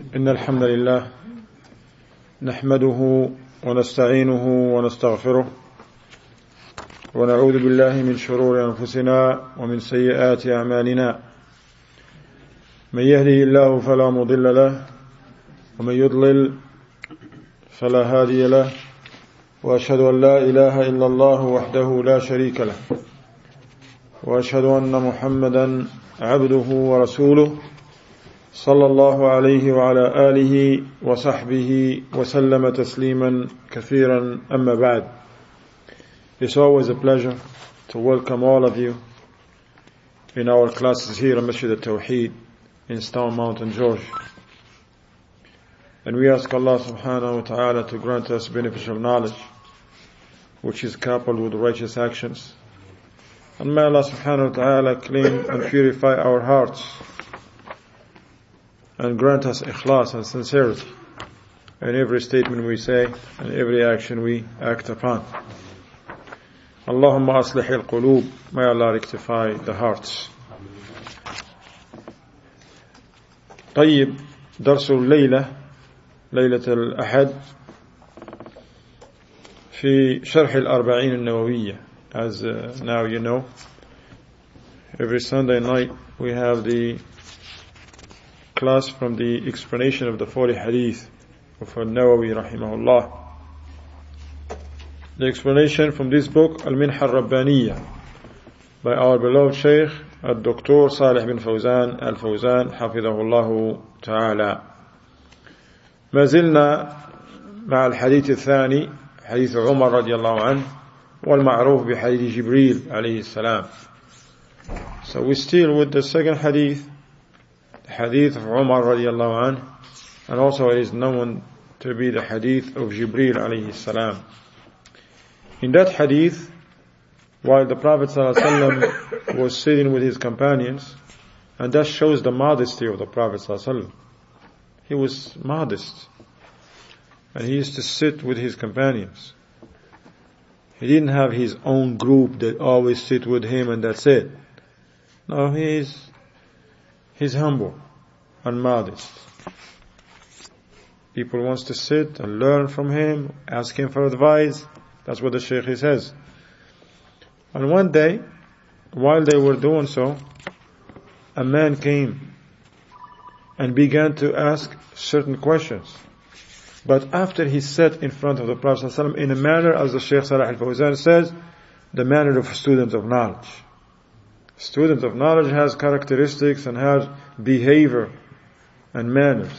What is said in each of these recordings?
إن الحمد لله نحمده ونستعينه ونستغفره ونعوذ بالله من شرور أنفسنا ومن سيئات أعمالنا من يهده الله فلا مضل له ومن يضلل فلا هادي له وأشهد أن لا إله إلا الله وحده لا شريك له وأشهد أن محمدا عبده ورسوله صلى الله عليه وعلى آله وصحبه وسلم تسليما كثيرا أما بعد. It's always a pleasure to welcome all of you in our classes here at Masjid al-Tawheed in Stone Mountain, Georgia. And we ask Allah subhanahu wa ta'ala to grant us beneficial knowledge which is coupled with righteous actions. And may Allah subhanahu wa ta'ala clean and purify our hearts and grant us ikhlas and sincerity in every statement we say and every action we act upon. Allahumma aslih al-qulub. May Allah rectify the hearts. طيب, درس الليلة ليلة الأحد في شرح الأربعين النووية. As now you know, every Sunday night we have the class from the explanation of the 40 hadith of Nawawi rahimahullah. The explanation from this book, Al-Minha al-Rabbaniyya, by our beloved Shaykh Al-Dr. Salih bin Fawzan Al-Fawzan حفظه تعالى. ما زلنا مع الحديث الثاني, حديث عمر رضي الله عنه, والمعروف بحديث جبريل عليه السلام. So we still with the second hadith, the hadith of Umar radiallahu anhu, and also it is known to be the hadith of Jibreel alayhi salam. In that hadith, while the Prophet sallallahu alaihi wasallam was sitting with his companions, and that shows the modesty of the Prophet sallallahu alaihi wasallam. He was modest, and he used to sit with his companions. He didn't have his own group that always sit with him and that's it. No, he's humble and modest. People wants to sit and learn from him, ask him for advice. That's what the Shaykh says. And one day, while they were doing so, a man came and began to ask certain questions. But after he sat in front of the Prophet ﷺ in a manner, as the Shaykh Salih al-Fawzan says, the manner of a student of knowledge. Student of knowledge has characteristics and has behavior and manners.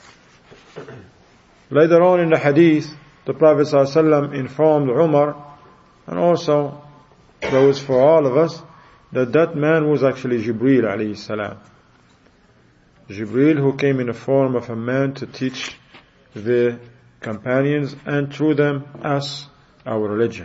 Later on in the hadith, the Prophet ﷺ informed Umar, and also those for all of us, that man was actually Jibreel alayhi salam. Jibreel, who came in the form of a man to teach the companions and through them us our religion.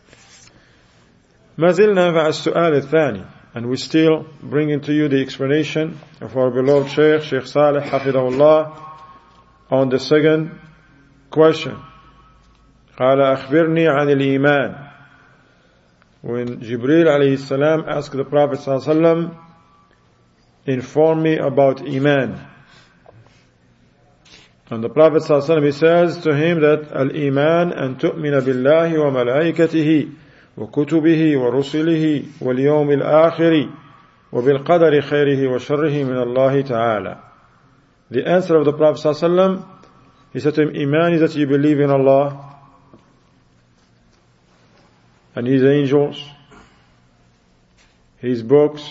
ما زلنا مع السؤال الثاني, and we still bringing to you the explanation of our beloved Shaykh Salih حفظه on the second question. قال أخبرني عن الإيمان. When Jibreel alayhi salam asked the Prophet sallallahu alaihi wasallam, inform me about Iman. And the Prophet sallallahu alaihi wasallam, he says to him that al-Iman an tu'mina billahi wa malaikatihi wa kutubihi wa rusulihi wal yawmil akhiri wa bil qadari khairihi wa sharrihi min Allah ta'ala. The answer of the Prophet sallallahu alaihi wasallam, he said to him, Iman is that you believe in Allah and His angels, His books,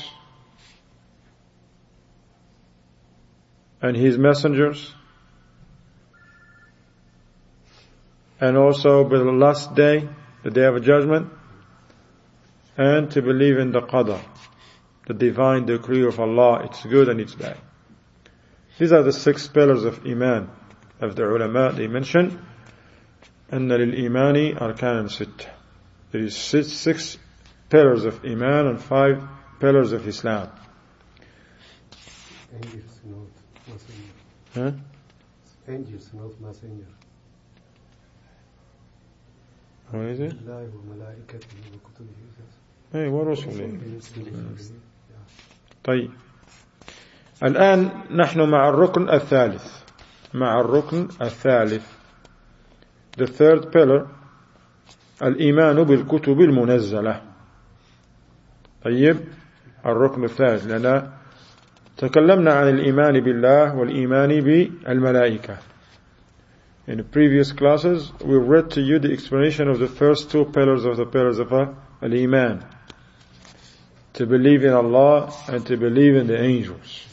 and His messengers, and also by the last day, the day of judgment, and to believe in the qadar, the divine decree of Allah, it's good and it's bad. These are the 6 pillars of Iman. Of the ulama, they mention, أن للإيمان أركانا 6. There is 6 pillars of Iman and 5 pillars of Islam. Angels, not messenger. Huh? Angels, not messenger. What is it? الله وملائكته وكتبه. Hey, ورسله. Yeah. طيب, الآن نحن مع الركن الثالث. مع الركن الثالث. The third pillar الإيمان بالكتب المنزلة. طيب الركن الثالث، لأن تكلمنا عن الإيمان بالله والإيمان بالملائكة. In the previous classes we read to you the explanation of the first two pillars of the pillars of al-Iman, to believe in Allah and to believe in the angels.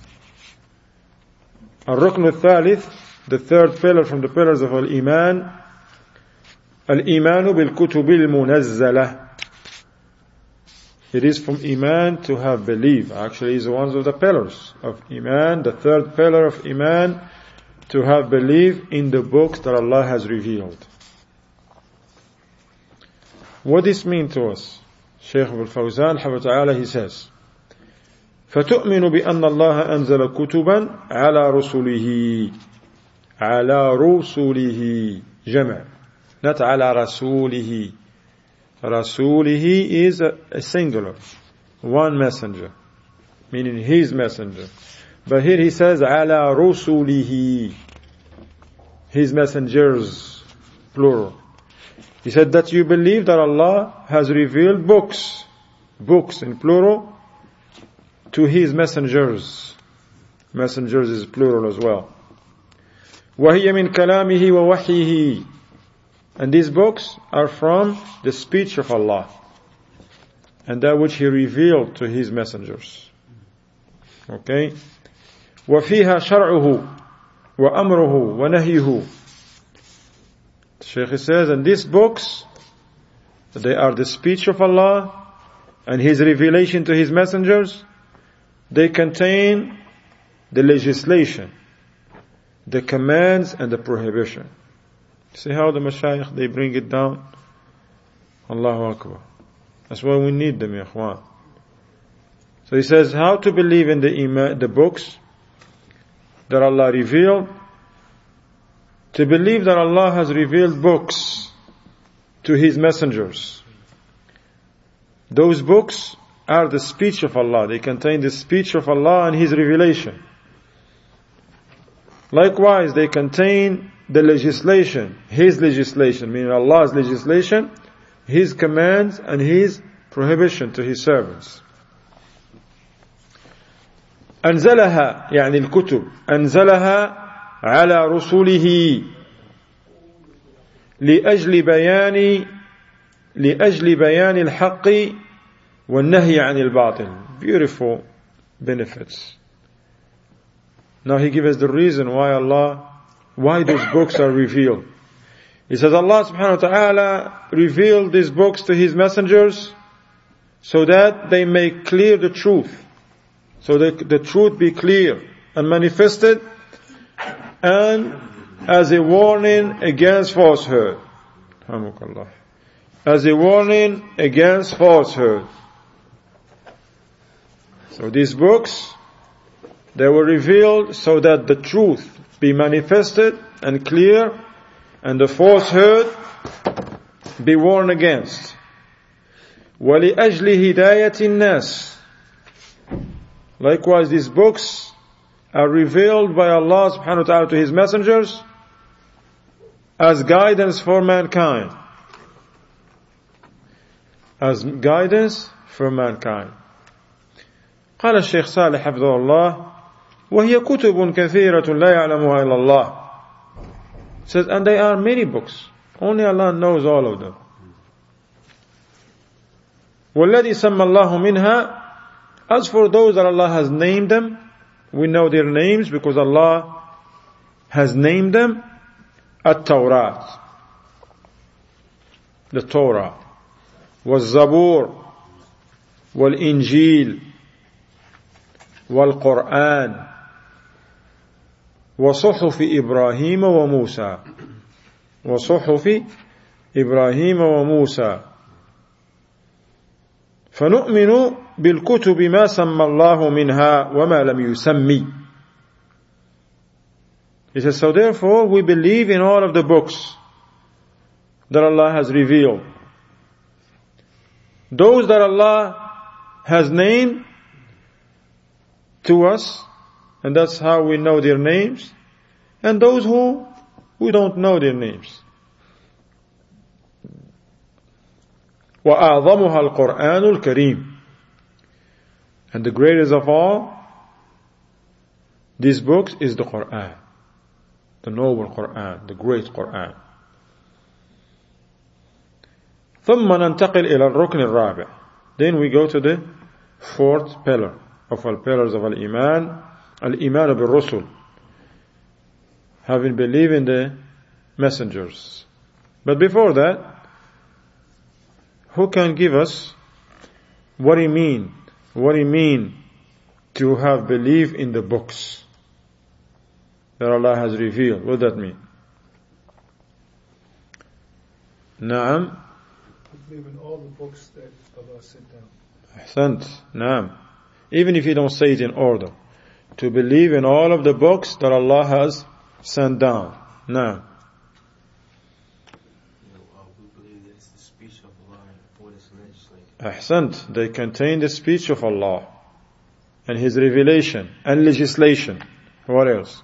الركن الثالث, the third pillar from the pillars of al-Iman, الإيمان بالكتب المنزلة. It is from Iman to have belief. Actually, it's one of the pillars of Iman, the third pillar of Iman, to have belief in the books that Allah has revealed. What does this mean to us? Shaykh al-Fawzan, حفظه تعالى, he says, فَتُؤْمِنُ بِأَنَّ اللَّهَ أَنزَلَ كُتُبًا عَلَى رُسُلِهِ. عَلَى رُسُلِهِ جمع, not عَلى رَسُولِهِ. Rasulihi is a singular, one messenger, meaning his messenger. But here he says ala rusulihi, his messengers, plural. He said that you believe that Allah has revealed books in plural, to his messengers. Messengers is plural as well. وَهِيَ مِنْ كَلَامِهِ وَوَحْيِهِ. And these books are from the speech of Allah and that which He revealed to His messengers. Okay? وَفِيهَا شَرْعُهُ وَأَمْرُهُ وَنَهْيُهُ. The Shaykh says, and these books, they are the speech of Allah and His revelation to His messengers. They contain the legislation, the commands and the prohibition. See how the mashayikh, they bring it down? Allahu Akbar. That's why we need them, ya ikhwan. So he says how to believe in the books that Allah revealed. To believe that Allah has revealed books to His messengers. Those books are the speech of Allah. They contain the speech of Allah and His revelation. Likewise, they contain the legislation, His legislation, meaning Allah's legislation, His commands and His prohibition to His servants. أنزلها يعني الكتب أنزلها على رسوله لأجل بيان الحق والنهي عن الباطل. Beautiful benefits. Now he gives us the reason why those books are revealed. He says Allah subhanahu wa ta'ala revealed these books to His messengers so that they make clear the truth, so that the truth be clear and manifested, and as a warning against falsehood. As a warning against falsehood. So these books, they were revealed so that the truth be manifested and clear, and the falsehood be warned against. وَلِأَجْلِ هِدَايَةِ النَّاسِ. Likewise, these books are revealed by Allah subhanahu wa ta'ala to His messengers as guidance for mankind. As guidance for mankind. قال الشيخ صالح حفظه الله وهي كتب كثيرة لا يعلمها إلا الله. Says, and there are many books, only Allah knows all of them. والذي سمى الله منها. As for those that Allah has named them, we know their names because Allah has named them. التوراة, the Torah, والزبور, والإنجيل, والقرآن, وصحف إبراهيم وموسى. وصحف إبراهيم وموسى. فنؤمن بالكتب ما سمى الله منها وما لم يسمي. He says, so therefore we believe in all of the books that Allah has revealed. Those that Allah has named to us, and that's how we know their names, and those who we don't know their names. وَأَعْظَمُهَا الْقُرْآنُ الْكَرِيمُ. And the greatest of all these books is the Quran, the noble Quran, the great Quran. ثم ننتقل إلى الركن الرابع. Then we go to the fourth pillar of all pillars of Al-Iman, Al-Iman bil-Rusul, having believed in the messengers. But before that, who can give us what he mean to have believed in the books that Allah has revealed? What does that mean? Naam. Believe in all the books that Allah sent down. Ahsant. Naam. Even if you don't say it in order, to believe in all of the books that Allah has sent down. Naam. We believe that it's the speech of Allah and what is legislated. Ahsant. They contain the speech of Allah and His revelation and legislation. What else?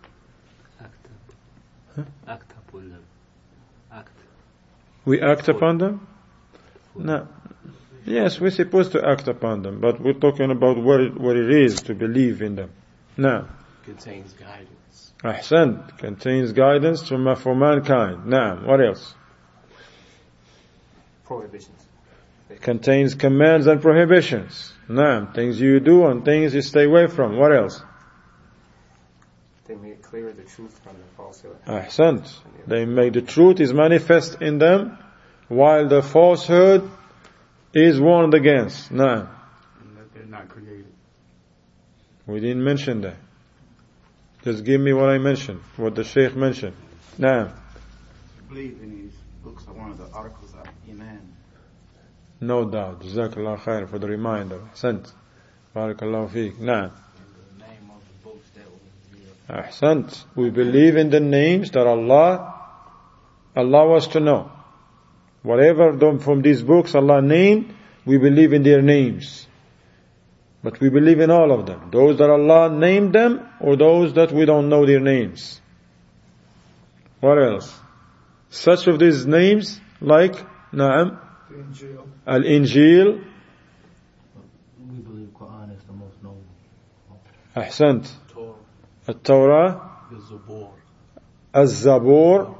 Act upon them. Act. We act upon them? No. Yes, we're supposed to act upon them, but we're talking about what it is to believe in them. No. Contains guidance. Ahsan. Contains guidance for mankind. No. What else? Prohibitions. Contains commands and prohibitions. No. Things you do and things you stay away from. What else? They make clear the truth from the falsehood. Ahsan. They make the truth is manifest in them, while the falsehood is warned against. No. And that they're not created. We didn't mention that. Just give me what I mentioned, what the Shaykh mentioned. No. Believe in these books are one of the articles of Iman. No doubt. Jazakallah khair for the reminder. Ahsant. Barakallahu feek. No. The name of the books that will be Ahsant. We believe in the names that Allah was to know. Whatever from these books Allah named, we believe in their names. But we believe in all of them. Those that Allah named them, or those that we don't know their names. What else? Such of these names, like, Na'am, The Injil. Al-Injil. We believe Quran is the most noble. Ahsant. Torah. Al-Torah. The Zabur. Al-Zabur.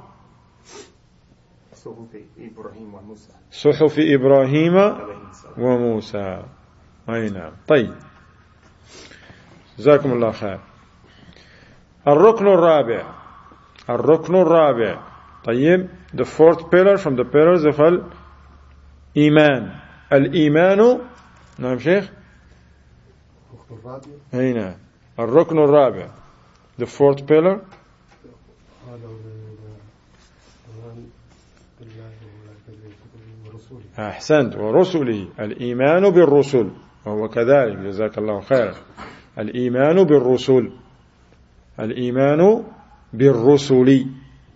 Suhuf Ibrahim wa Musa. صحف إبراهيم Alayhi salam. وموسى. أي نعم. طيب. جزاكم الله خير. الركن الرابع. طيب. The fourth pillar from the pillars of Al-Iman. Al-Iman. نعم شيخ. الركن الرابع أي نعم. الركن الرابع. The fourth pillar. هذا الإيمان بالله وملائكته ورسوله. أحسنت. ورسله. الإيمان بالرسل. وهو كذلك. جزاك الله خيرا. الإيمان بالرسل. الإيمان بالرسل.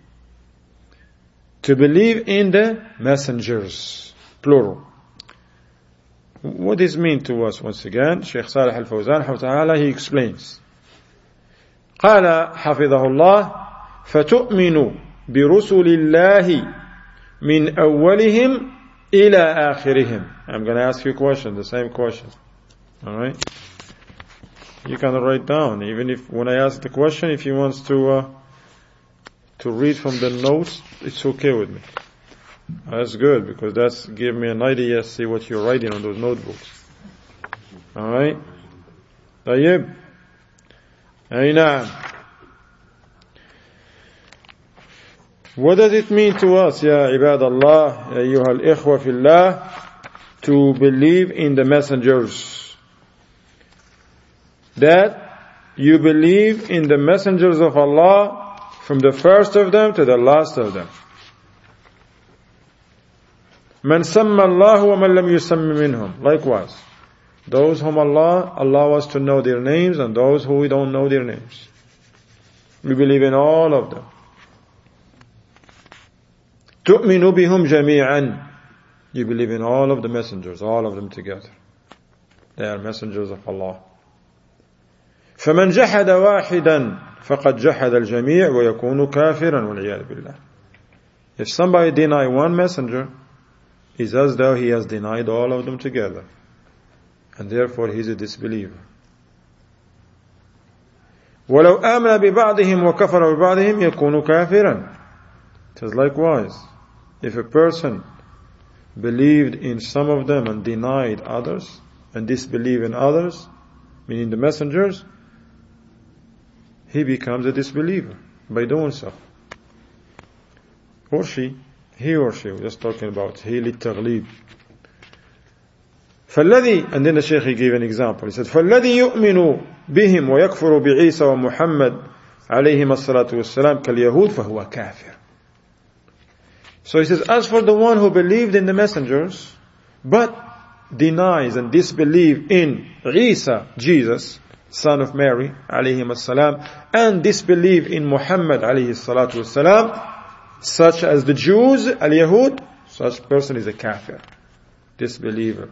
To believe in the messengers. Plural. What does it mean to us once again? Shaykh Salih Al-Fawzan حفظه تعالى, he explains. قال حفظه الله فتؤمن برسل الله من أولهم إلى آخرهم. I'm going to ask you a question, the same question. Alright? You can write down, even if when I ask the question, if he wants to read from the notes, it's okay with me. That's good, because that's give me an idea, see what you're writing on those notebooks. Alright? طيب. أي نعم. What does it mean to us, يا عباد الله, أيها الإخوة في الله, to believe in the messengers? That you believe in the messengers of Allah from the first of them to the last of them. من سمى الله ومن لم يسمى منهم. Likewise, those whom Allah allow us to know their names and those who we don't know their names. We believe in all of them. تؤمن بهم جميعا. You believe in all of the messengers, all of them together. They are messengers of Allah. فمن جحد واحدا فقد جحد الجميع ويكون كافرا والعياذ بالله. If somebody deny one messenger, it's as though he has denied all of them together, and therefore he is a disbeliever. ولو آمن ببعضهم وكفر ببعضهم يكون كافرا. It is likewise, if a person believed in some of them and denied others, and disbelieved in others, meaning the messengers, he becomes a disbeliever by doing so. Or she, he or she, we're just talking about he للتغليب. فالذي, and then the Shaykh he gave an example. He said, فالذي يؤمن بهم ويكفر بعيسى ومحمد عليهما الصلاة والسلام كاليهود فهو كافر. So he says, as for the one who believed in the messengers, but denies and disbelieves in Isa, Jesus, son of Mary, alayhim as-salam, and disbelieve in Muhammad, alayhi salatu was-salam, such as the Jews, al-Yahud, such person is a kafir, disbeliever.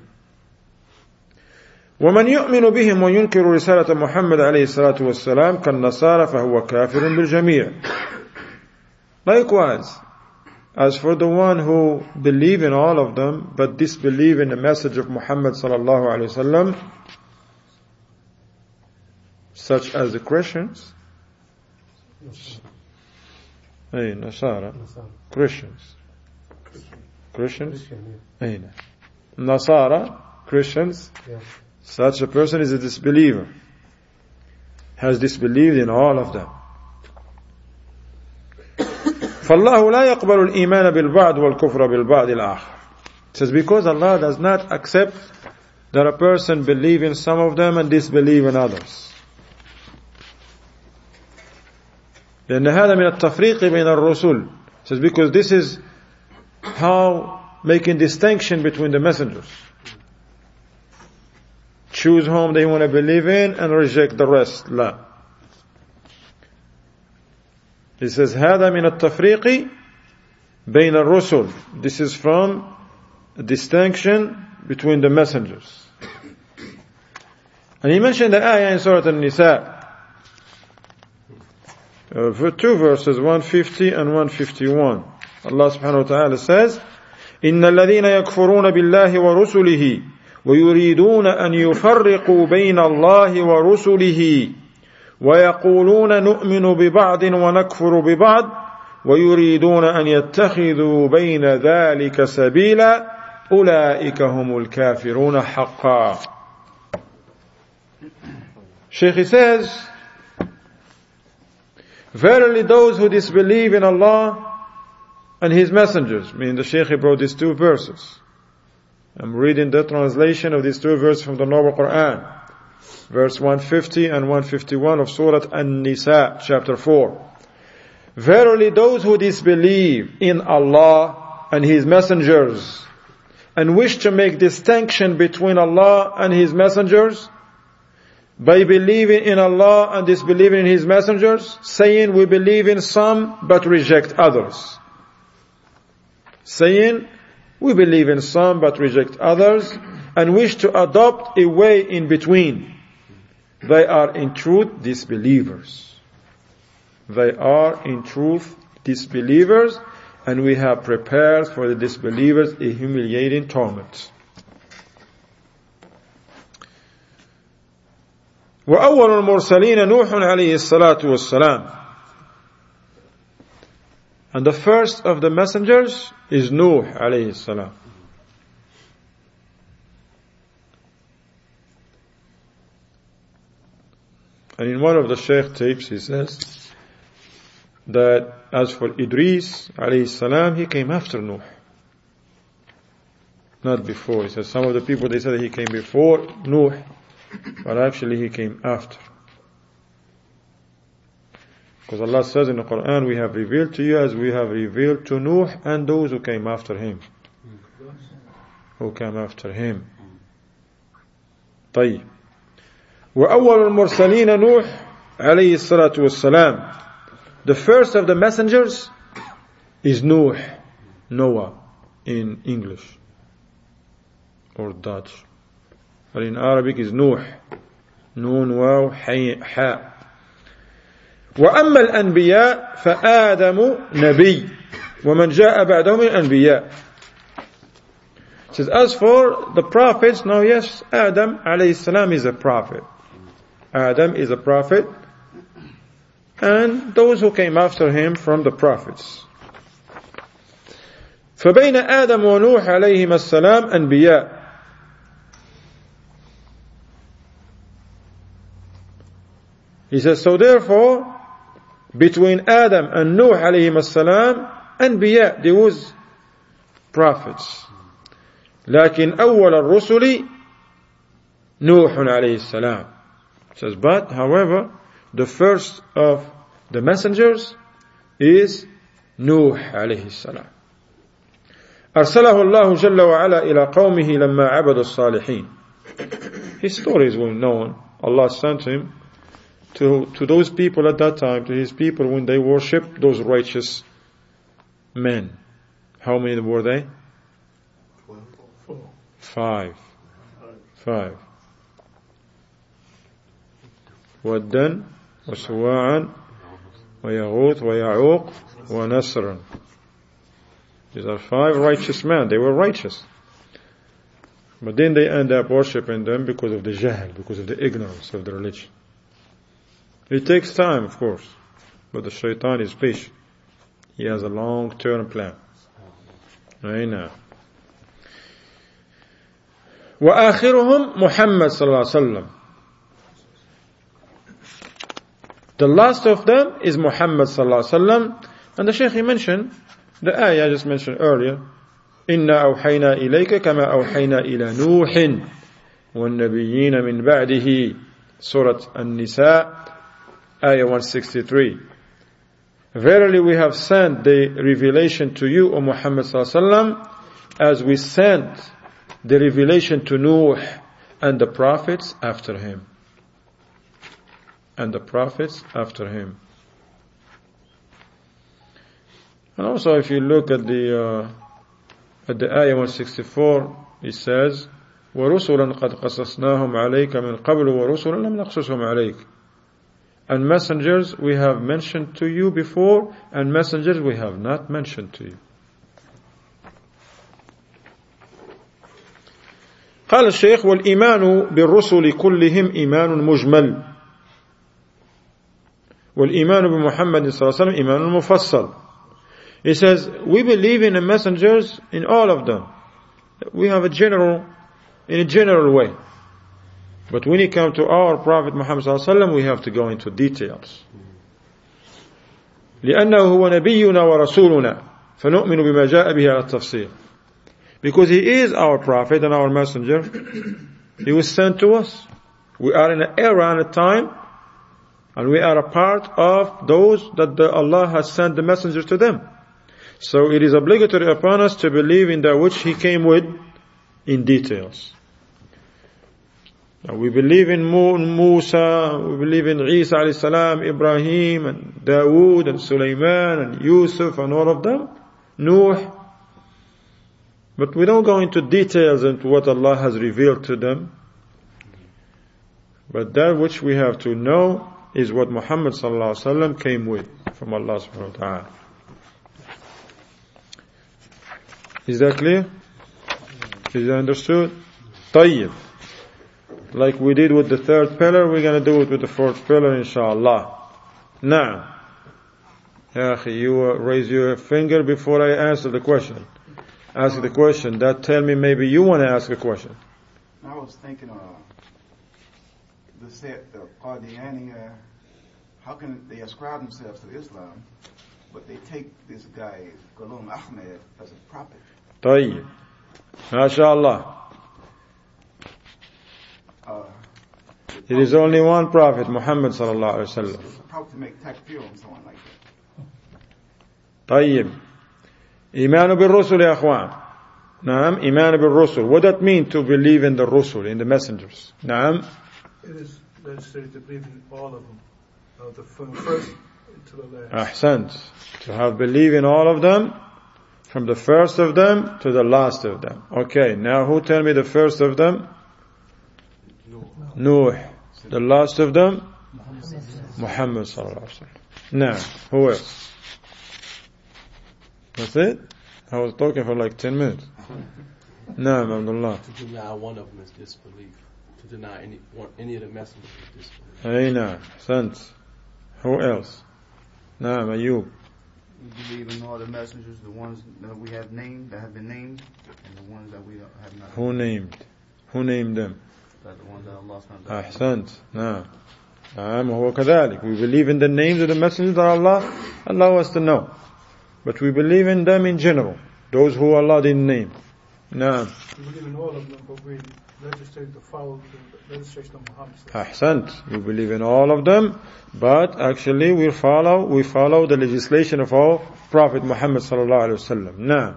ومن يؤمن بهم وينكر رسالة محمد عليه الصلاة والسلام كالنصارى فهو كافر بالجميع. Likewise, as for the one who believe in all of them but disbelieve in the message of Muhammad sallallahu alaihi wasallam, such as the Christians, Nasara, Christians, Nasara, Christians, such a person is a disbeliever, has disbelieved in all of them. فالله لا يقبل الإيمان بالبعض والكفر بالبعض الآخر. It says because Allah does not accept that a person believe in some of them and disbelieve in others. لأن هذا من التفريق بين الرسل. It says because this is how making distinction between the messengers. Choose whom they want to believe in and reject the rest. لا. It says هذا من التفريق بين الرسل. This is from a distinction between the messengers. And he mentioned the ayah in Surah An-Nisa, for two verses, 150 and 151. Allah subhanahu wa ta'ala says, إن الذين يكفرون بالله ورسله ويريدون أن يفرقوا بين الله ورسله ويقولون نؤمن ببعض ونكفر ببعض ويريدون أن يتخذوا بين ذلك سبيلا أولئك هم الكافرون حقا. Shaykh says, verily those who disbelieve in Allah and His messengers, meaning the Shaykh brought these two verses. I'm reading the translation of these two verses from the Noble Quran. Verse 150 and 151 of Surah An-Nisa, chapter 4. Verily those who disbelieve in Allah and His messengers and wish to make distinction between Allah and His messengers by believing in Allah and disbelieving in His messengers, saying we believe in some but reject others. Saying we believe in some but reject others and wish to adopt a way in between. They are in truth disbelievers. They are in truth disbelievers, and we have prepared for the disbelievers a humiliating torment. وأول المرسلين نوح عليه الصلاة والسلام. And the first of the messengers is Nuh عليه السلام. And in one of the Shaykh tapes he says that as for Idris alayhi salam, he came after Nuh, not before. He says some of the people, they said that he came before Nuh, but actually he came after. Because Allah says in the Quran, we have revealed to you as we have revealed to Nuh and those who came after him. طيب. وأول المرسلين نوح عليه الصلاة والسلام. The first of the messengers is Nuh, Noah in English or Dutch, but in Arabic is Nuh, Nun Waw Ha. وأما الأنبياء فآدم نبي ومن جاء بعدهم الأنبياء. It says, as for the prophets, now yes, Adam alayhi salam is a prophet. Adam is a prophet, and those who came after him from the prophets. فبين آدم ونوح عليهما السلام أنبياء. He says, so therefore, between Adam and Nuh عليهما السلام أنبياء, there was prophets. لكن أول الرسل نوح عليه السلام. He says, but however, the first of the messengers is Nuh عليه السلام. أرسله الله جل وعلا إلى قومه لما عبد الصالحين. His story is well known. Allah sent him to those people at that time, to his people when they worshipped those righteous men. How many were they? 5. وَدًّا وَسُوَاعًا وَيَغُوث وَيَعُوقَ وَنَسْرًا. These are 5 righteous men. They were righteous. But then they end up worshipping them because of the jahl, because of the ignorance of the religion. It takes time, of course. But the shaitan is patient. He has a long-term plan. Right now. وآخرهم محمد صلى الله عليه وسلم. The last of them is Muhammad صلى الله عليه وسلم. And the Shaykh he mentioned the ayah I just mentioned earlier. إنا أوحينا إليك كما أوحينا إلى نوح والنبيين من بعده. Surah An-Nisa, ayah 163. Verily we have sent the revelation to you, O Muhammad sallallahu alaihi wasallam, as we sent the revelation to Nuh and the prophets after him. And the prophets after him. And also if you look at the ayah 164, it says, وَرُسُلًا قَدْ قَصَصْنَاهُمْ عَلَيْكَ مِنْ قَبْلُ وَرُسُلًا لَمْ نَقْصُصْهُمْ عَلَيْكَ. And messengers we have mentioned to you before, and messengers we have not mentioned to you. قال الشيخ والإيمان بالرسل كلهم إيمان مجمل والإيمان بمحمد صلى الله عليه وسلم إيمان مفصل. He says, we believe in the messengers in all of them. We have in a general way. But when it comes to our Prophet Muhammad صلى الله عليه وسلم, we have to go into details. لأنه هو نبينا ورسولنا فنؤمن بما جاء به على التفصيل. Because he is our Prophet and our messenger. He was sent to us. We are in an era and a time, and we are a part of those that Allah has sent the messenger to them. So it is obligatory upon us to believe in that which he came with in details. Now we believe in Musa, we believe in Isa alayhi salam, Ibrahim and Dawood and Sulaiman and Yusuf and all of them, Nuh. But we don't go into details into what Allah has revealed to them. But that which we have to know is what Muhammad sallallahu alaihi wasallam came with from Allah subhanahu wa ta'ala. Is that clear? Is that understood? طيب. Like we did with the 3rd pillar, we're going to do it with the 4th pillar, inshallah. Now, Ya akhi, you raise your finger before I answer the question. Ask the question. That tell me maybe you want to ask a question. I was thinking, the Qadiani, how can they ascribe themselves to Islam, but they take this guy, Ghulam Ahmed, as a prophet? طيب. MashaAllah. It is only one prophet, Muhammad sallallahu alaihi wasallam. Probably to make takfir on someone like that. طيب. إيمان بالرسل يا أخوان. نعم. إيمان بالرسل. What does that mean to believe in the Rusul, in the messengers? نعم. It is necessary to believe in all of them, from the first to the last. أحسنت. To have believe in all of them, from the first of them to the last of them. Okay, now who tell me the first of them? Nuh. The last of them? Muhammad sallallahu alaihi wasallam. Now, who else? That's it? I was talking for like 10 minutes. No, Abdullah. To deny one of them is disbelief. To deny any of the messengers is disbelief. Aina, sense. Who else? No, Ayub. We believe in all the messengers, the ones that we have named, that have been named, and the ones that we have not. Who named? Who named them? That the ones that Allah subhanahu wa ta'ala. أحسنت. نعم. نعم هو كذلك. We believe in the names of the messengers that Allah allow us to know. But we believe in them in general. Those who Allah didn't name. نعم. We believe in all of them, but we legislate to follow the legislation of Muhammad. أحسنت. We believe in all of them, but actually we follow the legislation of our Prophet Muhammad sallallahu alaihi wasallam. نعم.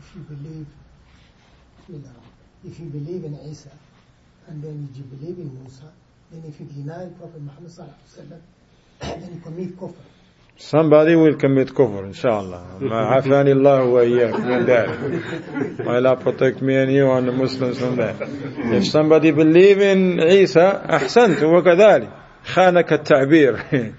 If you believe in Isa, and then you believe in Musa, then if you deny Prophet Muhammad sallallahu alaihi wasallam, then you commit kufr. Somebody will commit kufr, inshallah. Afani Allah wa iyyak min that. May Allah protect me and you and the Muslims from that. If somebody believe in Isa, ahsant, wa kadhalik. Khanaka at-ta'bir.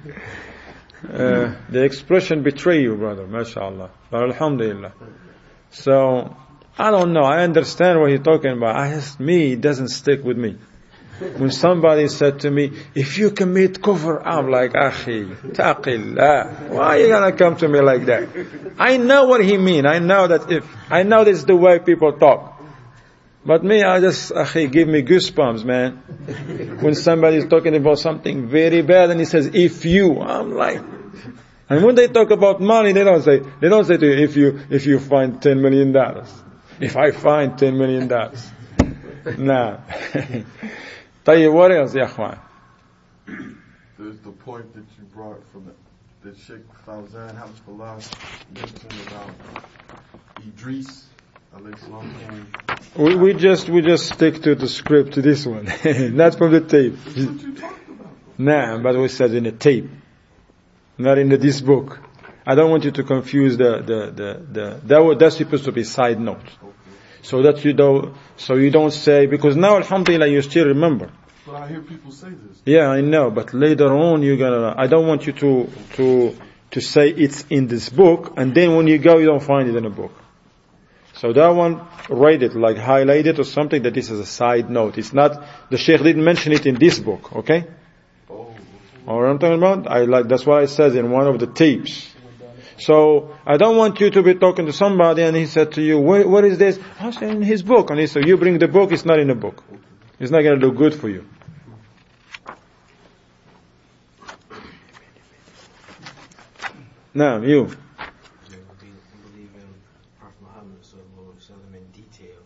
The expression betray you, brother, mashallah. But alhamdulillah. So, I don't know, I understand what he's talking about. It doesn't stick with me. When somebody said to me, if you commit kufr, I'm like, akhi, taqillah. Why are you gonna come to me like that? I know what he means. I know this is the way people talk. But me, akhi, give me goosebumps, man. When somebody is talking about something very bad and he says, if you, I'm like, and when they talk about money, they don't say to you, if you find $10 million. If I find $10 million. Nah. طيب, what else, ya akhwan? There's the point that you brought from the Sheikh Fawzan Hafizahullah mentioned about Idris alayhi salam. We just stick to the script, to this one. Not from the tape. Nah, but we said in the tape. Not in this book. I don't want you to confuse that's supposed to be side note. So that you don't say, because now alhamdulillah you still remember. But I hear people say this. Yeah, I know, but later on I don't want you to say it's in this book, and then when you go you don't find it in a book. So that one, write it, like highlight it or something, that this is a side note. It's not, the Sheikh didn't mention it in this book, okay? Or what I'm talking about? That's what I said in one of the tapes. So, I don't want you to be talking to somebody and he said to you, what is this? I said, in his book. And he said, you bring the book, it's not in the book. It's not going to do good for you. Now, you. We believe in Prophet Muhammad in detail.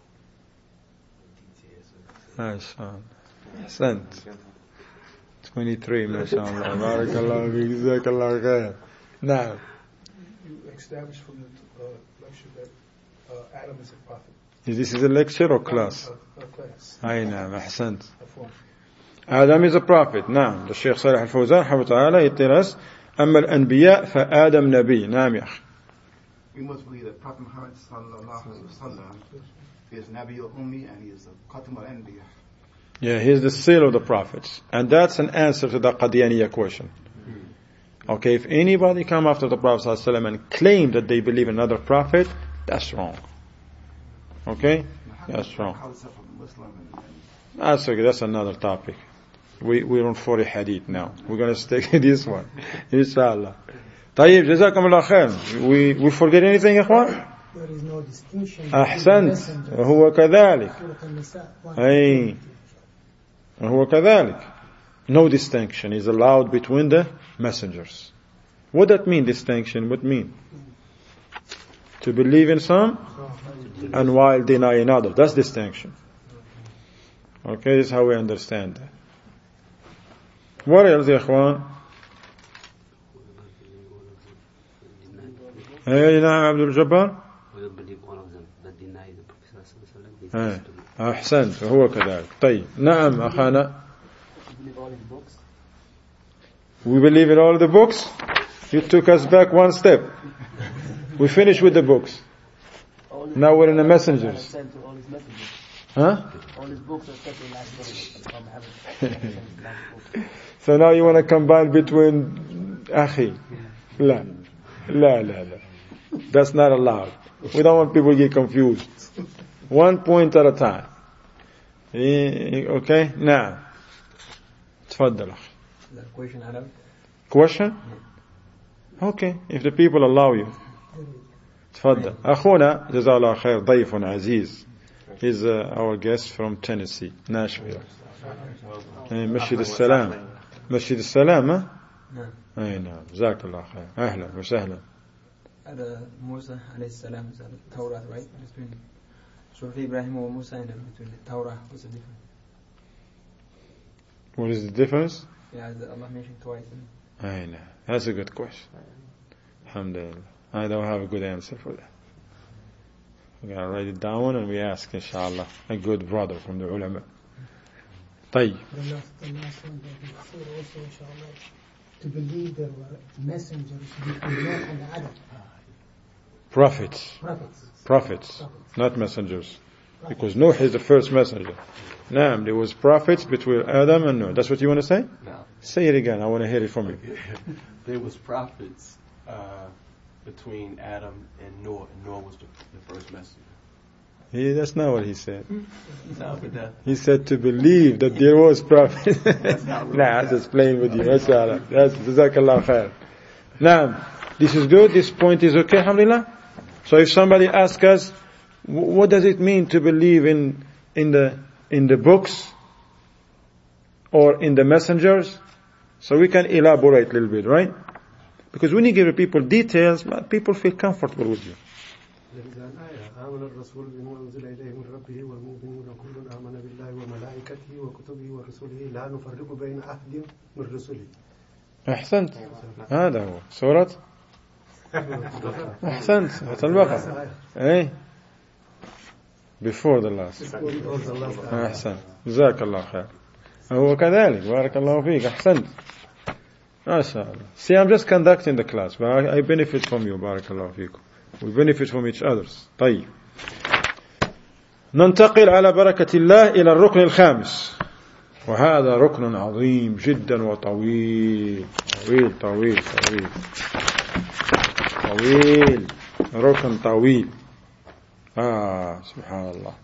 Ahsan. 23, mashallah. Barakallahu feek, jazakallahu khair. Now. You established from the lecture that Adam is a prophet. This is a lecture or class? Class. نعم, أحسنت. Adam is a prophet. نعم. The Sheikh Salih Al-Fawzan حفظه تعالى, he tells us, أما الأنبياء فآدم نبي. نعم يا أخي. We must believe that Prophet Muhammad sallallahu alaihi wasallam is Nabi al-Ummi and he is a Khatam al-Anbiya. Yeah, he is the seal of the prophets. And that's an answer to the Qadiyaniyya question. Okay, if anybody come after the Prophet ﷺ and claim that they believe in another prophet, that's wrong. Okay? That's wrong. That's okay, that's another topic. We're on 40 hadith now. We're going to stick to this one. Inshallah. طيب, جزاكم الله خير. We forget anything, إخوان? There is no distinction. أحسنت. هو كذلك. أي. هو كذلك. No distinction is allowed between the messengers. What that mean, distinction? What mean? To believe in some and while denying others. That's distinction. Okay, this is how we understand that. What else, ya ikhwan? Hey, Naam Abdul Jabbar? We don't believe all of them that deny the Prophet. أحسنت. هو كذلك. طيب. نعم أخانا. We believe in all the books. You took us back one step. We finished with the books. Now we're in the messengers. Huh? All his books are set in last book. So now you want to combine between Akhi. La. La, la, la. That's not allowed. We don't want people to get confused. 1 point at a time. Okay? Now. تفضل أخي. The question Arab. Question? Okay. If the people allow you. تفضل. أخونا جزاه الله خير ضيف عزيز. He's our guest from Tennessee, Nashville. مسجد السلام. مسجد السلام ها؟ أي نعم. جزاك الله خير. أهلا وسهلا. Musa alayhi salam is the Torah, right? Between Surah Ibrahim and Musa and between the Torah, what's the difference? What is the difference? Yeah, Allah mentioned twice. I know. That's a good question. Alhamdulillah. I don't have a good answer for that. We're going to write it down and we ask, inshallah, a good brother from the ulama. طيب. The last one that we said also, inshallah, to believe there were messengers between Noah and Adam. Prophets, not messengers. Because Noah is the first messenger. Naam, there was prophets between Adam and Noah. That's what you want to say? No. Say it again. I want to hear it from you. There was prophets between Adam and Noah was the first messenger. That's not what he said. No, but he said to believe that there was prophets. Nah, I'm just playing with you. That's Jazakallah khair. Now, this is good. This point is okay, alhamdulillah. So if somebody asks us, what does it mean to believe in the books or in the messengers? So we can elaborate a little bit, right? Because when you give people details, people feel comfortable with you. There is an ayah, آمن الرسول بما أنزل إليه من ربه والمؤمنون كل آمن بالله وملائكته وكتبه ورسله لا نفرق بين أحد من رسله. أحسنت. هذا هو سورة أحسنت. البقرة. إيه. Before the last. أحسنت. جزاك الله خير. هو كذلك. بارك الله فيك. أحسنت. ما شاء الله. See, I'm just conducting the class, but I benefit from you. بارك الله فيكم. We benefit from each other. طيب. ننتقل على بركة الله إلى الركن الخامس. وهذا ركن عظيم جدا وطويل. طويل. ركن طويل. سبحان الله.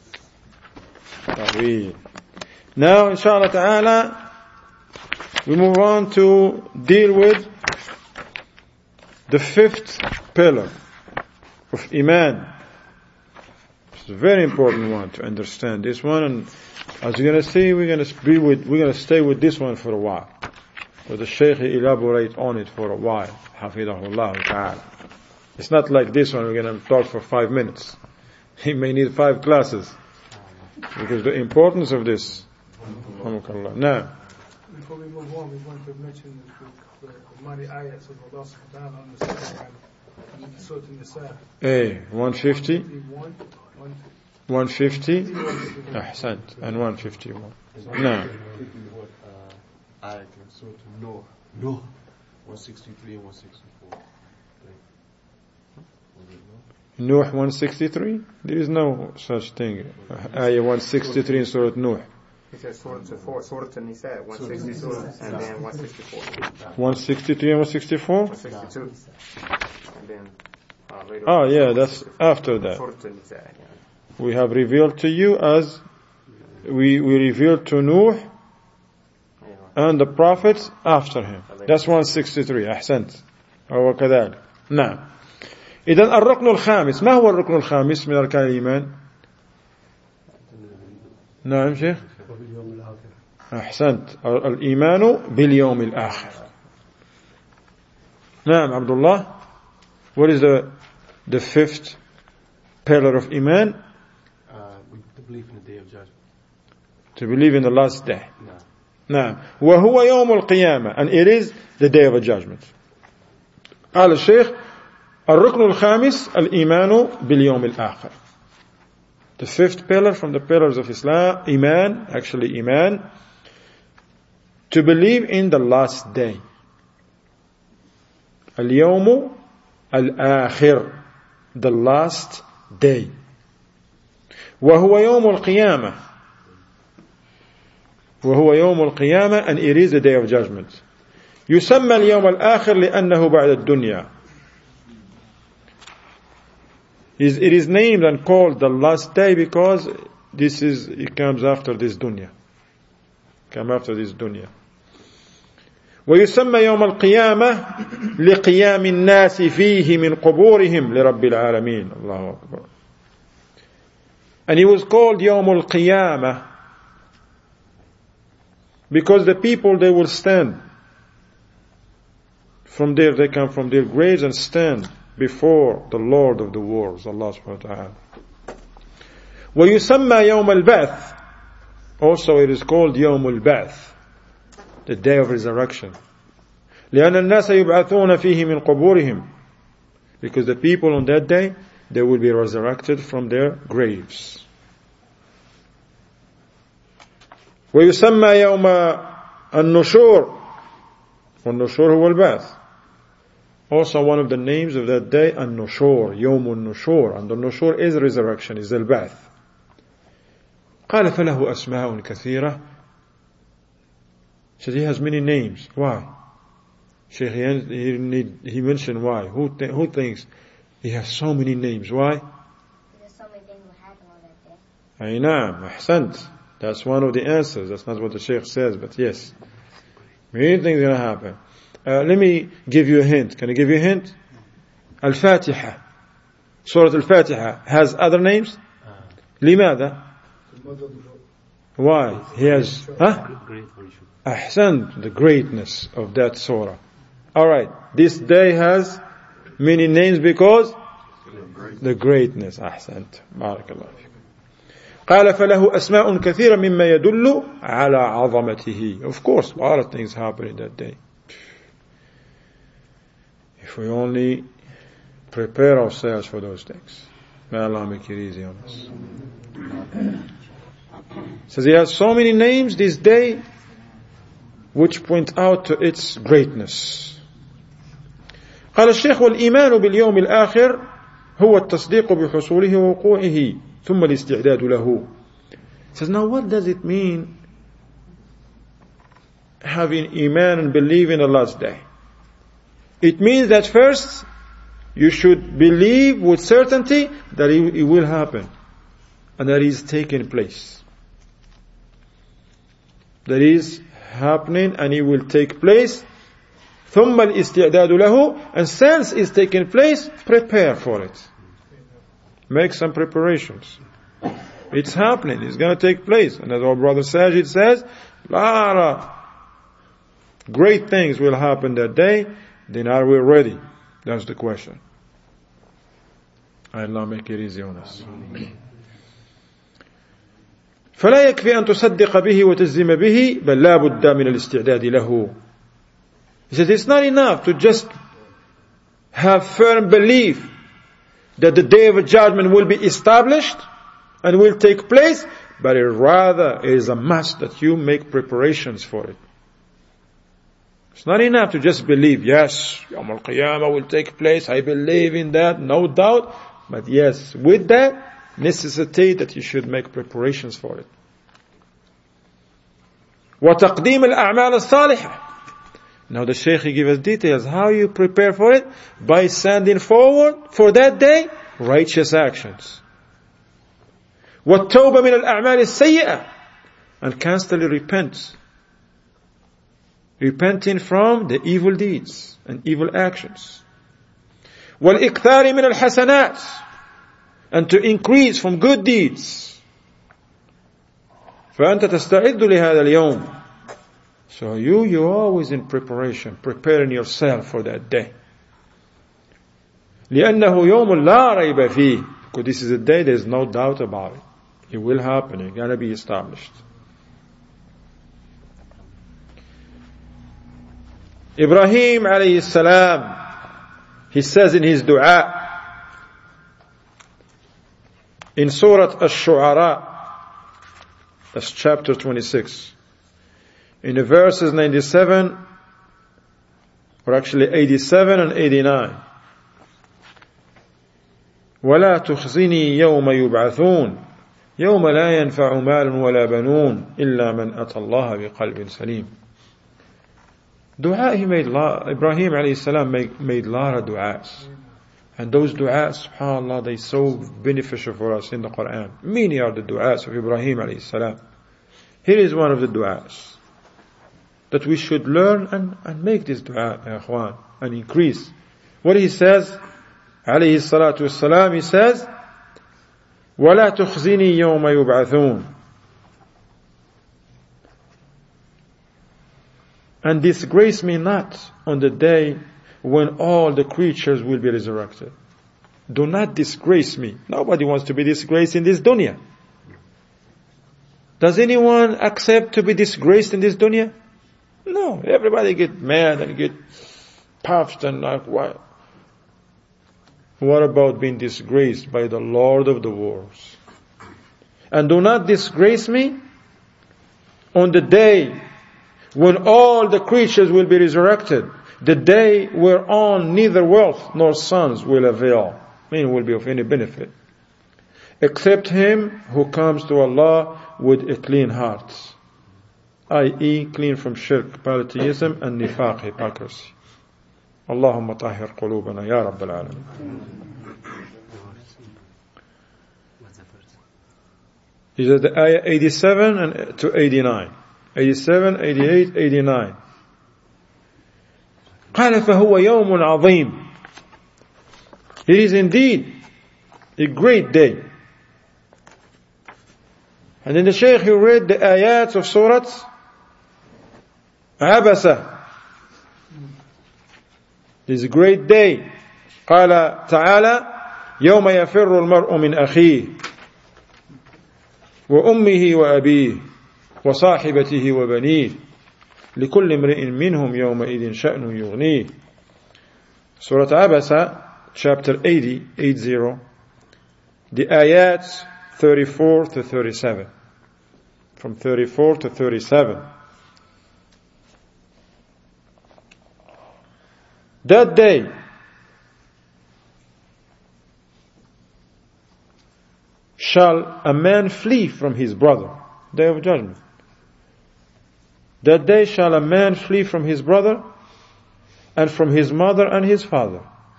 طويل. Now, inshallah ta'ala, we move on to deal with the fifth pillar of Iman. It's a very important one to understand this one, and as you're going to see, we're going to stay with this one for a while. But the Shaykh elaborate on it for a while. Hafidahullah ta'ala. It's not like this one, we're going to talk for 5 minutes. He may need 5 classes. Because the importance of this. Now. Before we move on, we want to mention the many ayats of Allah subhanahu wa ta'ala on the Surah An-Nisa. 150. 150. Ahsant. And 151. Now. Ayat in Surah Nuh. 163 and 164. Nuh 163? There is no such thing. Ayah 163 in Surah Nuh. He says Surah An-Nisa, 162 and then 164. 163 and 164? 162. And then later yeah, that's after that. Surah An-Nisa, yeah. We have revealed to you as we revealed to Nuh and the prophets after him. That's 163. أحسنت. أو كذلك. نعم. إذن الركن الخامس. ما هو الركن الخامس من أركان الإيمان؟ نعم شيخ. أحسنت. الإيمان باليوم الآخر. نعم عبد الله. What is the fifth pillar of Iman? To believe in the day of judgment. To believe in the last day. No. نعم. وهو يوم القيامة. And it is the day of judgment. قال الشيخ الركن الخامس الإيمان باليوم الآخر. The fifth pillar from the pillars of Islam, Iman, to believe in the last day. اليوم الآخر, the last day. وهو يوم القيامة. وهو يوم القيامة, and it is the day of judgment. يسمى اليوم الآخر لأنه بعد الدنيا. It is named and called the last day because it comes after this dunya. ويسمى يوم القيامة لقيام الناس فيه من قبورهم لرب العالمين. الله أكبر. And it was called يوم القيامة because the people, they will stand from there, they come from their graves and stand before the Lord of the worlds, Allah subhanahu wa ta'ala. ويسمى يوم البعث, also it is called يوم البعث, the day of resurrection. لأن الناس يبعثون فيه من قبورهم, because the people on that day, they will be resurrected from their graves. ويسمى يوم النشور, والنشور هو البعث. Also one of the names of that day, النشور, يوم النشور, and the nushur is resurrection, is البعث. قال فله أسماء كثيرة. So he has many names. Why? Shaykh, he mentioned why. Who thinks he has so many names? Why? Because so many things will happen on that day. أي نعم, أحسنت. That's one of the answers. That's not what the Shaykh says, but yes. Many things are going to happen. Let me give you a hint. Can I give you a hint? Al-Fatiha. Surah Al-Fatiha has other names? لماذا? Why? He has, Ahsan, the greatness of that surah. Alright, this day has many names because the greatness. Ahsant. Barakallah. قال فله أسماء كثيرة مما يدل على عظمته. Of course, a lot of things happen in that day. If we only prepare ourselves for those things. May Allah make it easy on us. Says he has so many names this day which point out to its greatness. قال الشيخ والإيمان باليوم الآخر هو التصديق بحصوله ووقوعه ثم الاستعداد له. Says, now what does it mean having iman and believe in the last day? It means that first you should believe with certainty that it will happen and that it is taking place. That is happening and it will take place. ثم الاستعداد له, and since it's taking place, prepare for it. Make some preparations. It's happening, it's going to take place. And as our brother Sajid says, great things will happen that day. Then are we ready? That's the question. Allah make it easy on us. فلا يكفي أن تصدق به وتجزم به بل لا بد من الاستعداد له. He says it's not enough to just have firm belief that the day of judgment will be established and will take place, but it is a must that you make preparations for it. It's not enough to just believe, yes, Yawm al-Qiyamah will take place, I believe in that, no doubt, but yes, with that, necessitate that you should make preparations for it. وَتَقْدِيمِ الْأَعْمَالِ الصَّالِحَةِ. Now the Shaykh gives us details how you prepare for it, by sending forward for that day righteous actions. وَالتَّوْبَةِ مِنَ الْأَعْمَالِ السَّيِّئَةِ, and constantly repenting from the evil deeds and evil actions. وَالْإِكْثَارِ مِنَ الْحَسَنَاتِ, and to increase from good deeds. فأنت تستعد لهذا اليوم. So you're always in preparation, preparing yourself for that day. لأنه يوم لا ريب فيه, because this is a day there's no doubt about it. It will happen, it's going to be established. Ibrahim alayhi salam, he says in his dua, in Surah Ash-Shu'ara, that's chapter 26, in the verses 97, or actually 87 and 89. وَلَا تُخْزِنِي يَوْمَ يُبْعَثُونَ يوم لا ينفع مال ولا بنون إلا من أتى الله بقلب سليم. Dua he made, Ibrahim alayhi salam made a lot of du'as. And those du'as, subhanAllah, they're so beneficial for us in the Quran. Many are the du'as of Ibrahim alayhi salam. Here is one of the du'as that we should learn and make this du'a, ya ikhwan, and increase. What he says, alayhi salatu wassalam, he says, وَلَا تُخْزِنِي يَوْمَ يُبْعَثُونَ. And disgrace me not on the day when all the creatures will be resurrected. Do not disgrace me. Nobody wants to be disgraced in this dunya. Does anyone accept to be disgraced in this dunya? No. Everybody get mad and get puffed and like, what? What about being disgraced by the Lord of the worlds? And do not disgrace me on the day when all the creatures will be resurrected, the day whereon neither wealth nor sons will avail, will be of any benefit, except him who comes to Allah with a clean heart, i.e. clean from shirk, polytheism, and nifaq, hypocrisy. Allahumma tahhir qulubana ya Rabbal Alameen. Is that the ayah 87 and to 89? 87, 88, 89. قال فهو يوم عظيم. It is indeed a great day. And then the Shaykh, he read the ayats of Surah Abasa. It is a great day. قال تعالى يوم يفر المرء من أخيه وأمه وأبيه وصاحبته وبنيه لكل امرئ منهم يومئذ شأن يغنيه. Surah Abasa, chapter 80, the ayats 34 to 37. From 34 to 37. That day, shall a man flee from his brother. Day of judgment. That day shall a man flee from his brother, and from his mother and his father,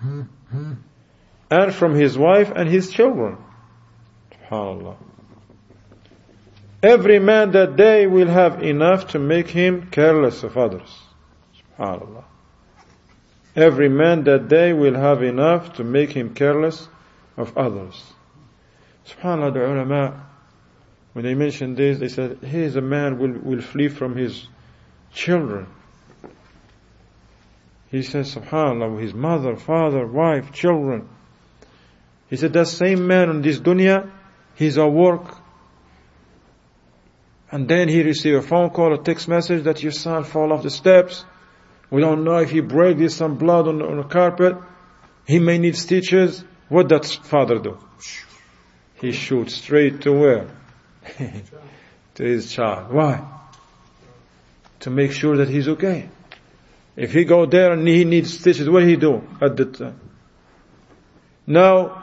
and from his wife and his children. SubhanAllah. Every man that day will have enough to make him careless of others. SubhanAllah. Every man that day will have enough to make him careless of others. SubhanAllah, the ulama, when they mentioned this, they said, here's a man will flee from his children. He says, subhanAllah, his mother, father, wife, children. He said, that same man on this dunya, he's at work. And then he receives a phone call, a text message that your son fall off the steps. We don't know if he break, there's some blood on the carpet. He may need stitches. What does father do? He shoots straight to where? To his child. Why? To make sure that he's okay. If he go there and he needs stitches, what do he do at the time? Now,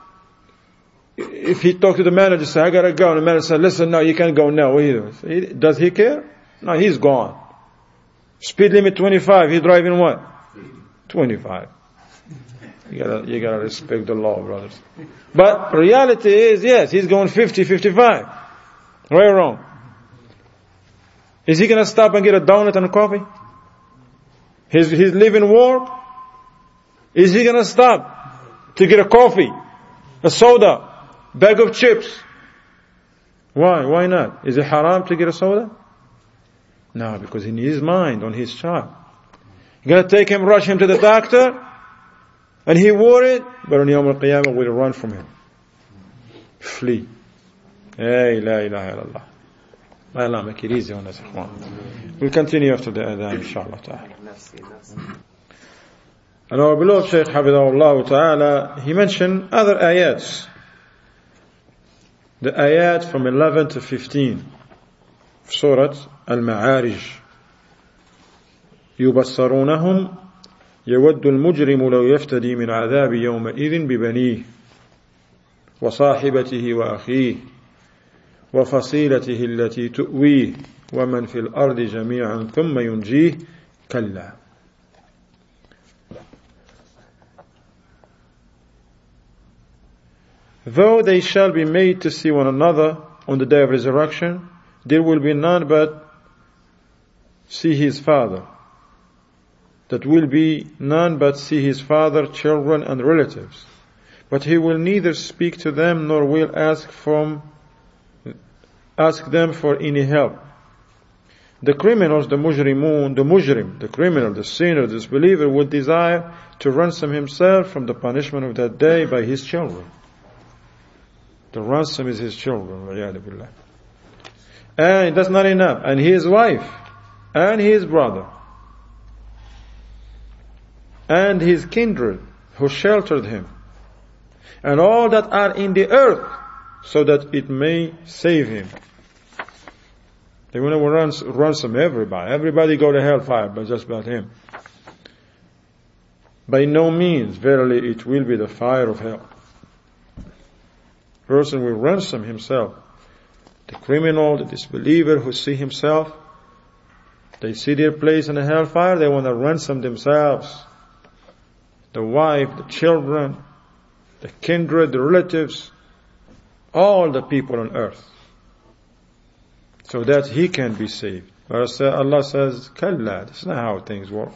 if he talk to the manager, say, I gotta go, and the manager says, listen, no, you can't go now. What do you do? Does he care? No, he's gone. Speed limit 25, he's driving what? 25. You gotta respect the law, brothers. But reality is, yes, he's going 50, 55. Right or wrong? Is he gonna stop and get a donut and a coffee? He's leaving work. Is he gonna stop to get a coffee, a soda, bag of chips? Why? Why not? Is it haram to get a soda? No, because in his mind, on his child. You're gonna take him, rush him to the doctor, and he worried, but on Yawm al-Qiyamah will run from him. Flee. Hey, la ilaha illallah. Allah make it easy on us, ikhwan. We'll continue after the adhan, inshallah ta'ala. And our beloved Shaykh Hafidahullah ta'ala, he mentioned other ayats. The ayat from 11 to 15. Surah Al-Ma'arij. يبصرونهم يود المجرم لو يفتدي من عذاب يومئذ ببنيه وصاحبته وأخيه وفصيلته التي تؤويه ومن في الأرض جميعا ثم ينجيه كلا. Though they shall be made to see one another on the day of resurrection, there will be none but see his father. That will be none but see his father, children and relatives. But he will neither speak to them nor will ask them for any help. The criminals, the mujrim, the criminal, the sinner, the disbeliever would desire to ransom himself from the punishment of that day by his children. The ransom is his children. And that's not enough. And his wife, and his brother, and his kindred who sheltered him, and all that are in the earth, so that it may save him. They want to ransom everybody. Everybody go to hellfire, but just about him. By no means, verily, it will be the fire of hell. Person will ransom himself. The criminal, the disbeliever who see himself, they see their place in the hellfire, they want to ransom themselves. The wife, the children, the kindred, the relatives, all the people on earth, so that he can be saved. But Allah says, Kalla, that's not how things work.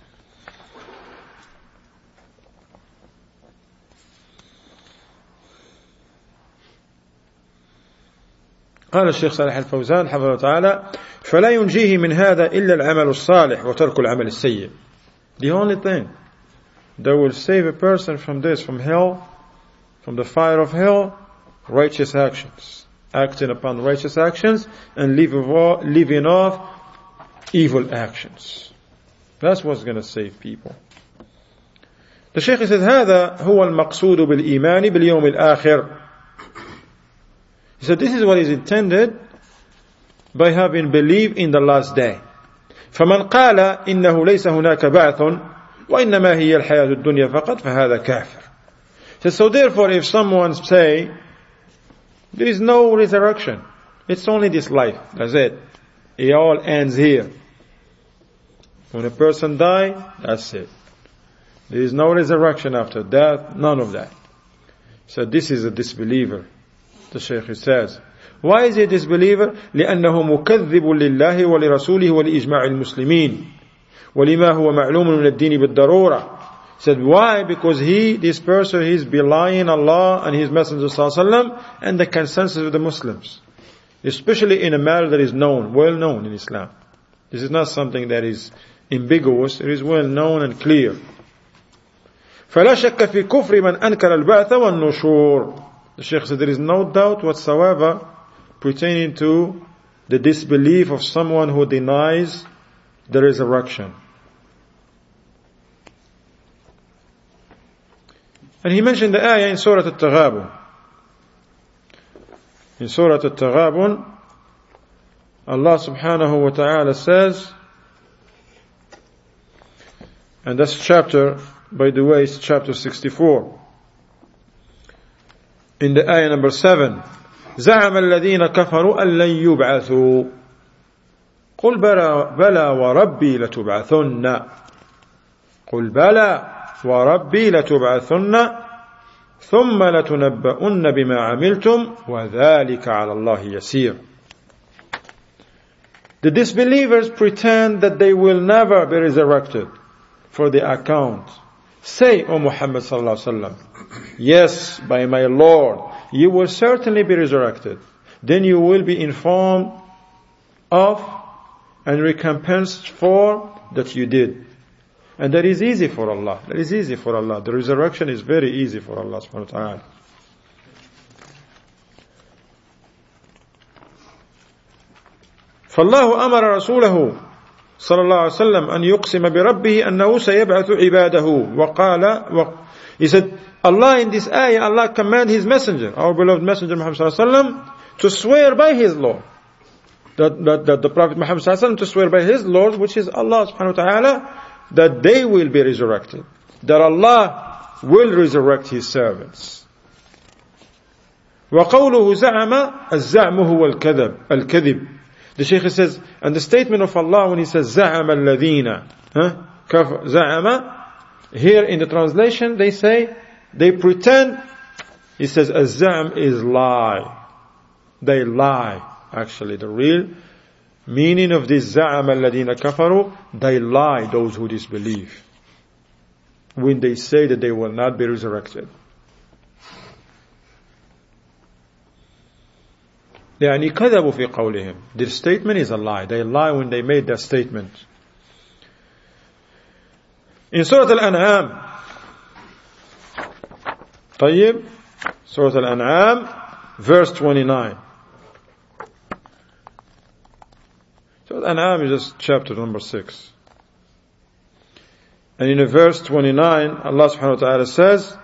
قال الشيخ صالح الفوزان حفظه الله تعالى فلا ينجيه من هذا إلا العمل الصالح وترك العمل السيء. The only thing that will save a person from this, from hell, from the fire of hell, righteous actions, acting upon righteous actions and leaving off evil actions. That's what's going to save people. The Shaykh says هذا هو المقصود بالإيمان باليوم الآخر. He said this is what is intended by having believed in the last day. فمن قال إنه ليس هناك بعث وإنما هي الحياة الدنيا فقط فهذا كافر. So therefore, if someone say there is no resurrection, it's only this life, that's it. It all ends here. When a person dies, that's it. There is no resurrection after death, none of that. So this is a disbeliever. The Shaykh says, why is he a disbeliever? لأنه مكذب لله ولرسوله ولإجماع المسلمين ولما هو معلوم من الدين بالضرورة. Said why? Because this person, he's belying Allah and His Messenger ﷺ and the consensus of the Muslims, especially in a matter that is known, well known in Islam. This is not something that is ambiguous. It is well known and clear. فلا شك في كفر من أنكر البعث والنشور. The Shaykh said there is no doubt whatsoever pertaining to the disbelief of someone who denies the resurrection. And he mentioned the ayah in Surah At-Taghabun. In Surah At-Taghabun, Allah subhanahu wa ta'ala says, and that's chapter, by the way, it's chapter 64. In the ayah number 7, زعم الذين كفروا أن لن يبعثوا قل بلى وربي لتبعثن قل بلى وربي لتبعثن ثم لتنبؤن بما عملتم وذلك على الله يسير. The disbelievers pretend that they will never be resurrected for the account. Say, O Muhammad sallallahu alaihi wasallam, yes, by my Lord, you will certainly be resurrected. Then you will be informed of and recompensed for that you did. And that is easy for Allah. That is easy for Allah. The resurrection is very easy for Allah subhanahu wa ta'ala. فالله أمر رسوله صلى الله عليه وسلم أن يقسم بربه أنه سيبعث عباده وقال He said, Allah in this ayah, Allah commanded His messenger, our beloved messenger Muhammad sallallahu alaihi wasallam, to swear by His Lord. That the Prophet Muhammad sallallahu alaihi wasallam to swear by his Lord, which is Allah subhanahu wa ta'ala, that they will be resurrected. That Allah will resurrect His servants. وقوله زعم الزعم هو الكذب. The Shaykh says, and the statement of Allah when He says زعم الذين زعم, here in the translation they say, they pretend. He says الزعم is lie. They lie. Actually, the real meaning of this زعم الذين كفروا, they lie, those who disbelieve, when they say that they will not be resurrected. يعني كذبوا في قولهم. Their statement is a lie. They lie when they made that statement. In Surah Al-An'am, طيب, Surah Al-An'am, verse 29. Surah Al-An'am is just chapter number 6. And in verse 29, Allah subhanahu wa ta'ala says,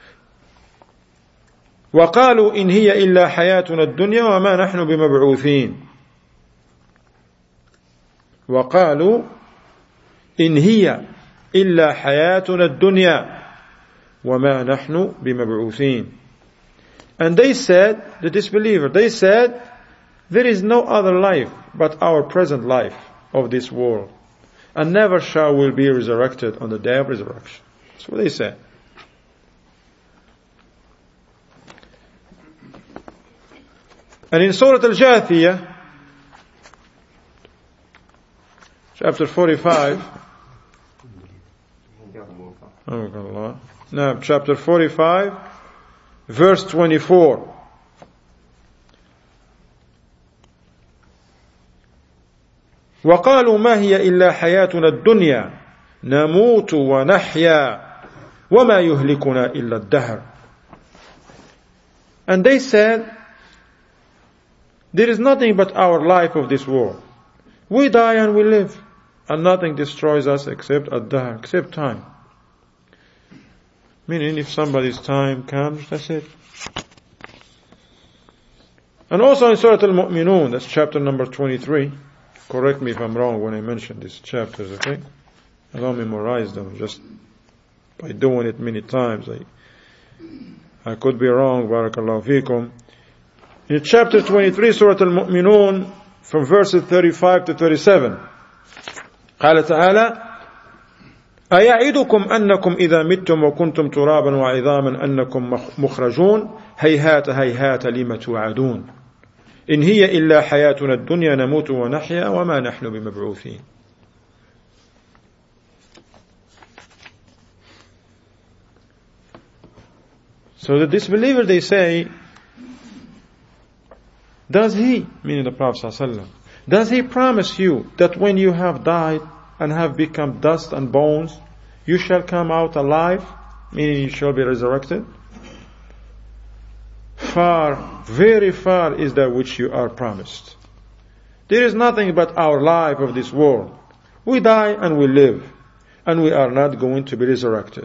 وَقَالُوا إِنْ هِيَ إِلَّا حَيَاتُنَا الدُّنْيَا وَمَا نَحْنُ بِمَبْعُوثِينَ. وَقَالُوا إِنْ هِيَ إِلَّا حَيَاتُنَا الدُّنْيَا وَمَا نَحْنُ بِمَبْعُوثِينَ. And they said, the disbeliever, they said, there is no other life but our present life of this world, and never shall we be resurrected on the day of resurrection. That's what they said. And in Surah Al-Jathiyah, chapter 45, chapter 45, verse 24. وقالوا ما هي إلا حياتنا الدنيا نموت ونحيا وما يهلكنا إلا الدهر. And they said, there is nothing but our life of this world. We die and we live, and nothing destroys us except ad-dahr, except time. Meaning, if somebody's time comes, that's it. And also in Surah Al-Mu'minun, that's chapter number 23. Correct me if I'm wrong when I mention these chapters, okay? I don't memorize them, just by doing it many times. I could be wrong, barakallahu feekum. In chapter 23, Surah Al-Mu'minun, from verses 35 to 37, قال تعالى أيعدكم أنكم إذا متم وكنتم ترابا وعظاما أنكم مخرجون هيهات هيهات لما توعدون إن هي إلا حياتنا الدنيا نموت ونحيا وما نحن بمبعوثين. So the disbeliever, they say, does he, meaning the Prophet ﷺ, does he promise you that when you have died and have become dust and bones, you shall come out alive, meaning you shall be resurrected? Far, very far is that which you are promised. There is nothing but our life of this world. We die and we live, and we are not going to be resurrected.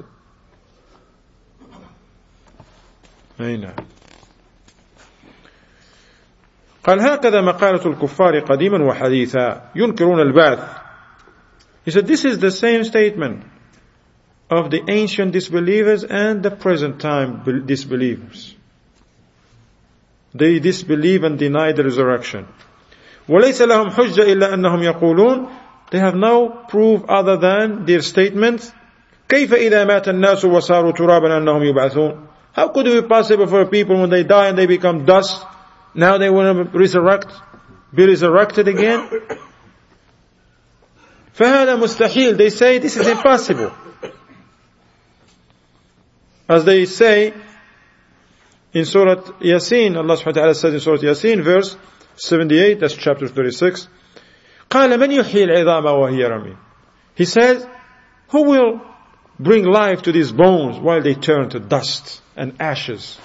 أين؟ قال هكذا مقالة الكفار قديما وحديثا ينكرون البعث. He said this is the same statement of the ancient disbelievers and the present time disbelievers. They disbelieve and deny the resurrection. وليس لهم حجة إلا أنهم يقولون, they have no proof other than their statements. كيف إذا مات الناس وصاروا ترابا أنهم يبعثون. How could it be possible for people when they die and they become dust, now they want to be resurrected again? فهذا مستحيل. They say this is impossible. As they say in Surah Yasin, Allah subhanahu wa ta'ala says in Surah Yasin, verse 78, that's chapter 36, قال من يحيي العظام وهي رميم. He says, who will bring life to these bones while they turn to dust and ashes?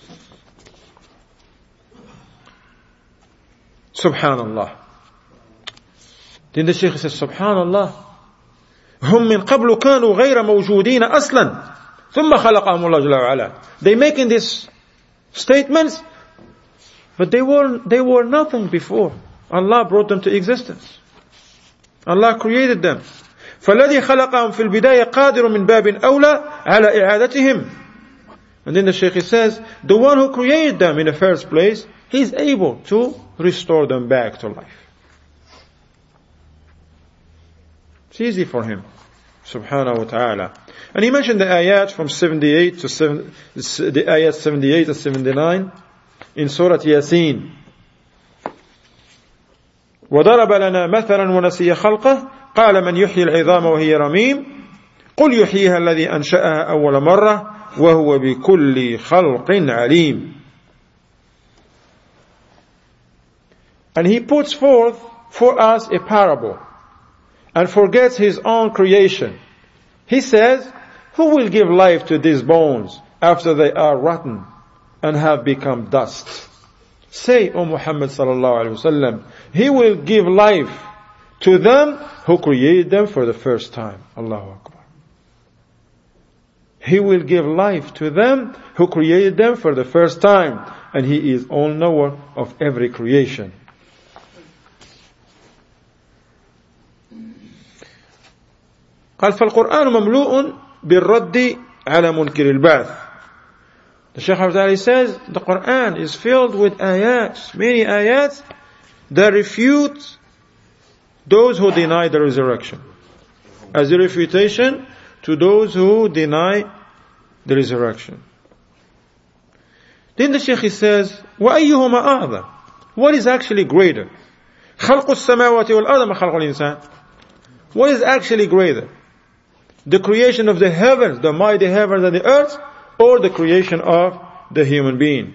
Subhanallah. Then the Shaykh says, Subhanallah. هم من قبل كانوا غير موجودين أصلا ثم خلقهم الله جل وعلا. They making these statements, but they were nothing before. Allah brought them to existence. Allah created them. فالذي خلقهم في البداية قادر من باب أولى على إعادتهم. And then the Shaykh says, the one who created them in the first place, he's able to restore them back to life. It's easy for him, subhanahu wa ta'ala. And he mentioned the ayat from 78 to the ayat 78 and 79 in Surah Yasin. وَضَرَبَ لَنَا مَثَلًا وَنَسِيَ خَلْقَهُ قَالَ مَنْ يُحْيِي الْعِظَامَ وَهِيَ رَمِيمٌ قُلْ يُحْيِيهَا الَّذِي أَنْشَأَهَا أَوَّلَ مَرَّةٍ وَهُوَ بِكُلِّ خَلْقٍ عَلِيمٌ. And he puts forth for us a parable and forgets his own creation. He says, who will give life to these bones after they are rotten and have become dust? Say, O Muhammad sallallahu alaihi wasallam, he will give life to them who created them for the first time. Allahu Akbar. He will give life to them who created them for the first time, and he is all knower of every creation. قال فالقرآن مملوء بالرد على منكر البعث. The Shaykh Abdali says the Quran is filled with ayats, many ayats that refute those who deny the resurrection, as a refutation to those who deny the resurrection. Then the Shaykh says, وَأَيُّهُمَا أَعْظَمُ? What is actually greater? خَلْقُ السَّمَاوَاتِ وَالْأَرْضِ مَا خَلْقُ الْإِنسَانِ? What is actually greater? The creation of the heavens, the mighty heavens and the earth, or the creation of the human being?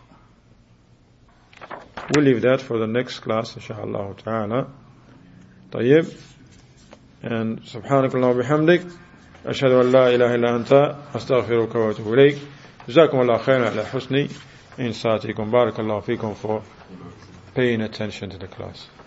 We'll leave that for the next class, inshallah ta'ala. طيب. And subhanakallah wa bihamdik. أشهد أن لا إله إلا أنت أستغفرك وأتوب إليك. جزاكم الله خيرا على حسن إنصاتكم. بارك الله فيكم for paying attention to the class.